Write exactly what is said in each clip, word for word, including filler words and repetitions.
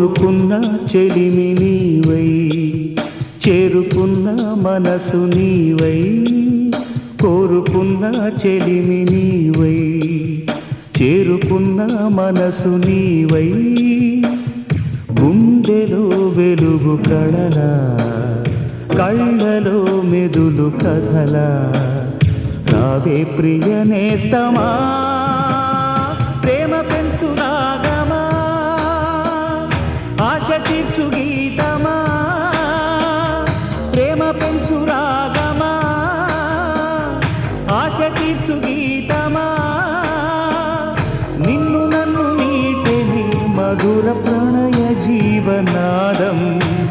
కోరుకున్న చెలిమి నీవై, చేరుకున్న మనసు నీవై. కోరుకున్న చెలిమి నీవై, చేరుకున్న మనసు నీవై. గుండెలో వెలుగు కళలా, కళ్ళలో మెదులు కథలా. రావే ప్రియ నేస్తమా, ప్రేమ పెంచు రాగమా, ఆశ తీర్చు గీతమా. ప్రేమ పెంచు రాగమా, ఆశ తీర్చు గీతమా. నిన్ను నన్ను మీటెని మధుర ప్రణయ జీవనాదం.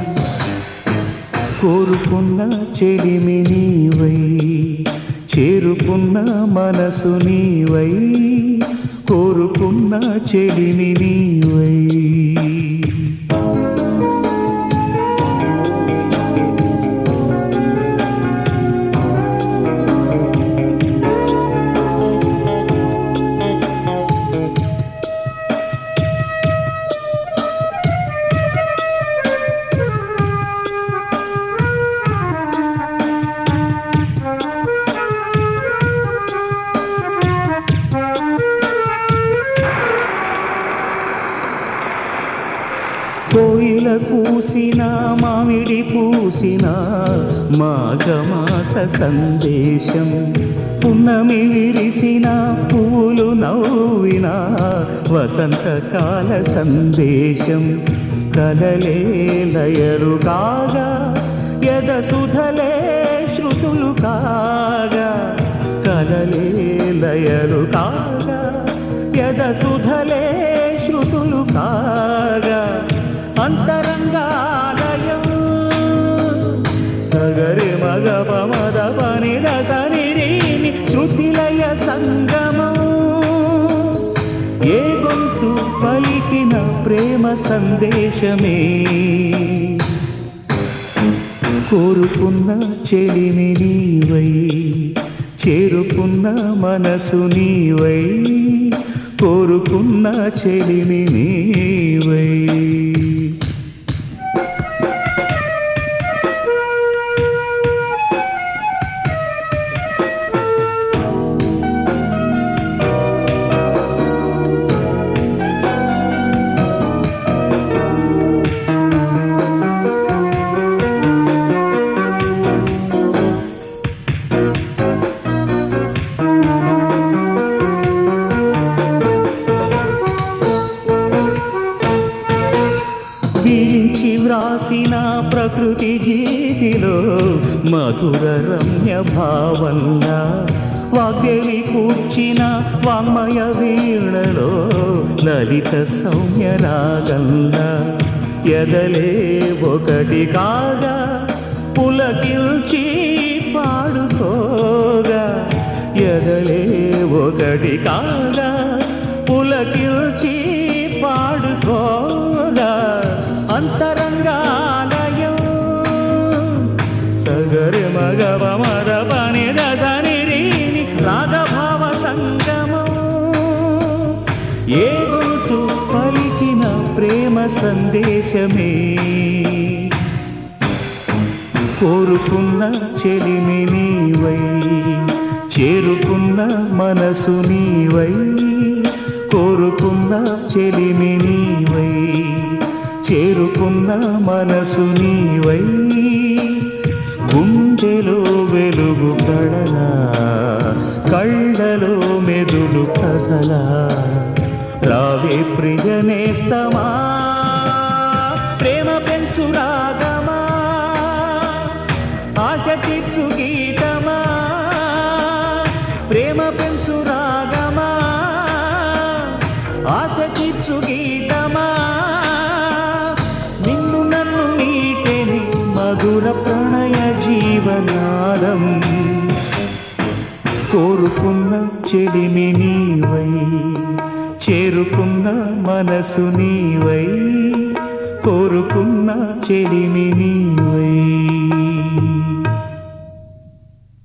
కోరుకున్న చెలిమి నీవై, చేరుకున్న మనసు నీవై. కోరుకున్న చెలిమి నీవై. కోయిల పూసిన మామిడి పూసిన మాఘమాస సందేశం. పున్నమి విరిసిన పూలు నవ్విన వసంతకాల సందేశం. కలలే లయలు కాగా, యద సుధలే శృతులు కాగా. కలలే లయలు కాగా, యద సుధలే శృతులు కాగా. అంతరంగాలయం సగరి మగ పమద పని రసనిరీని శృతిలయ సంగమం. ఏ గొంతు పలికిన ప్రేమ సందేశమే. కోరుకున్న చెలిమి నీవై, చేరుకున్న మనసు నీవై. కోరుకున్న చెలిమి నీవై. గీచి వ్రాసిన ప్రకృతి గీతిలో మధుర రమ్య భావంగా. వాగ్దేవి కూర్చిన వాంగ్మయ వీణలో లలిత సౌమ్య రాగంగా. ఎదలే ఒకటి కాగా పులకిల్చి పాడుకోగా. ఎదలే ఒకటి కాగా పులకిల్చి పాడుకోగా. అంతరంగాలయం సగరి మగ పమద పని రసనిరీని రాగభావ సంగమం. ఏ గొంతు పలికిన ప్రేమ సందేశమే. కోరుకున్న చెలిమి నీవై, చేరుకున్న మనసు నీవై. కోరుకున్న చెలిమి నీవై, చేరుకున్న మనసు నీవై. గుండెలో వెలుగు కళలా, కళ్ళలో మెదులు కథలా. రావే ప్రియ నేస్తమా, ప్రేమ పెంచు రాగమా, ఆశ తీర్చు గీతమా. ప్రేమ పెంచు రాగమా, ఆశ తీర్చు గీతమా. నిన్ను నన్ను మీటెని మధుర ప్రణయ జీవనాదం. కోరుకున్న చెలిమి నీవై, చేరుకున్న మనసు నీవై. కోరుకున్న చెలిమి నీవై.